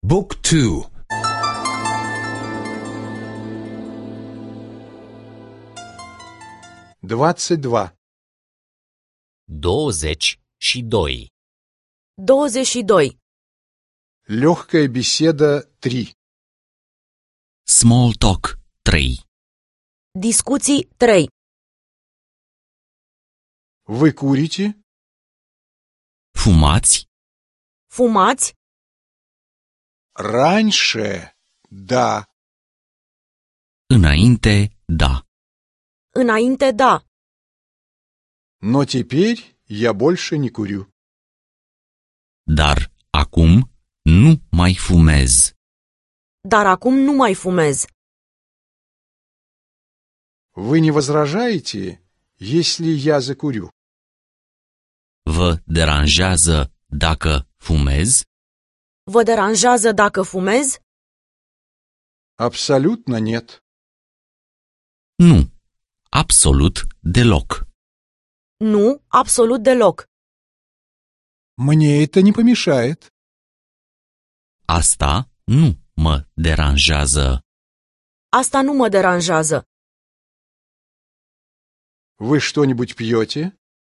Book 2. 22. 22. 22. Легкая беседа 3. Small talk 3. Discuții 3. Вы курите? Fumați? Fumați? Раньше, да. Înainte, da. Înainte, da. Но теперь я больше не курю. Dar acum nu mai fumez. Dar acum nu mai fumez. Вы не возражаете, если я закурю? Vă deranjează dacă fumez? Vă deranjează dacă fumez? Абсолютно нет. Nu. Absolut deloc. Nu, absolut deloc. Мне это не помешает. Asta nu mă deranjează. Asta nu mă deranjează. Вы что-нибудь пьете?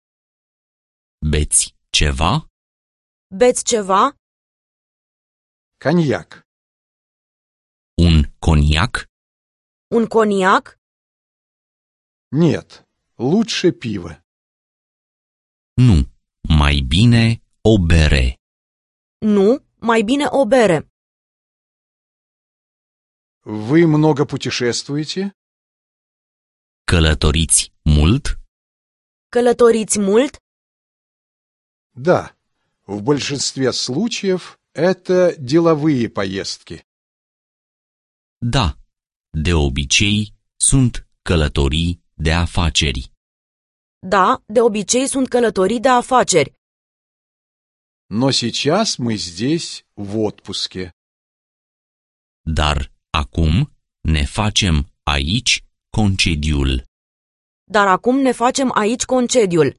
Beți ceva? Beți ceva? Коньяк. Un coniac? Un coniac? Нет, лучше пиво. Nu. Mai bine o bere. Nu, mai bine o bere. Вы много путешествуете? Călătoriți mult? Călătoriți mult? Да, в большинстве случаев это деловые поездки. Da. De obicei sunt călătorii de afaceri. Da, de obicei sunt călătorii de afaceri. Но сейчас мы здесь в отпуске. Dar acum ne facem aici concediul. Dar acum ne facem aici concediul.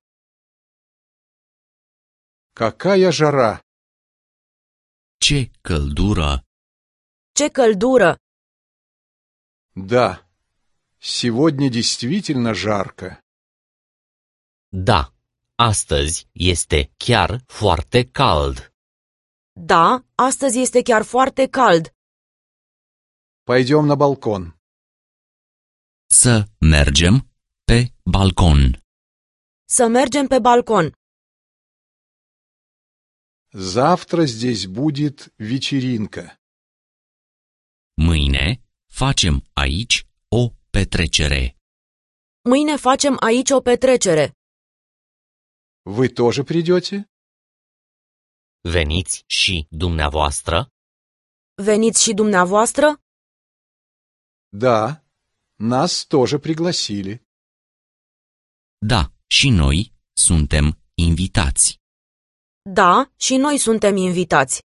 Какая жара! Ce căldură! Ce căldură! Да, сегодня действительно жарко. Da, astăzi este chiar foarte cald. Da, astăzi este chiar foarte cald. Пойдем на балкон. Să mergem pe balcon. Să mergem pe balcon. Завтра здесь будет вечеринка. Mâine facem aici o petrecere. Mâine facem aici o petrecere. Вы тоже придете? Veniți și dumneavoastră? Veniți și dumneavoastră? Да, нас тоже пригласили. Da, și noi suntem invitați. Da, și noi suntem invitați.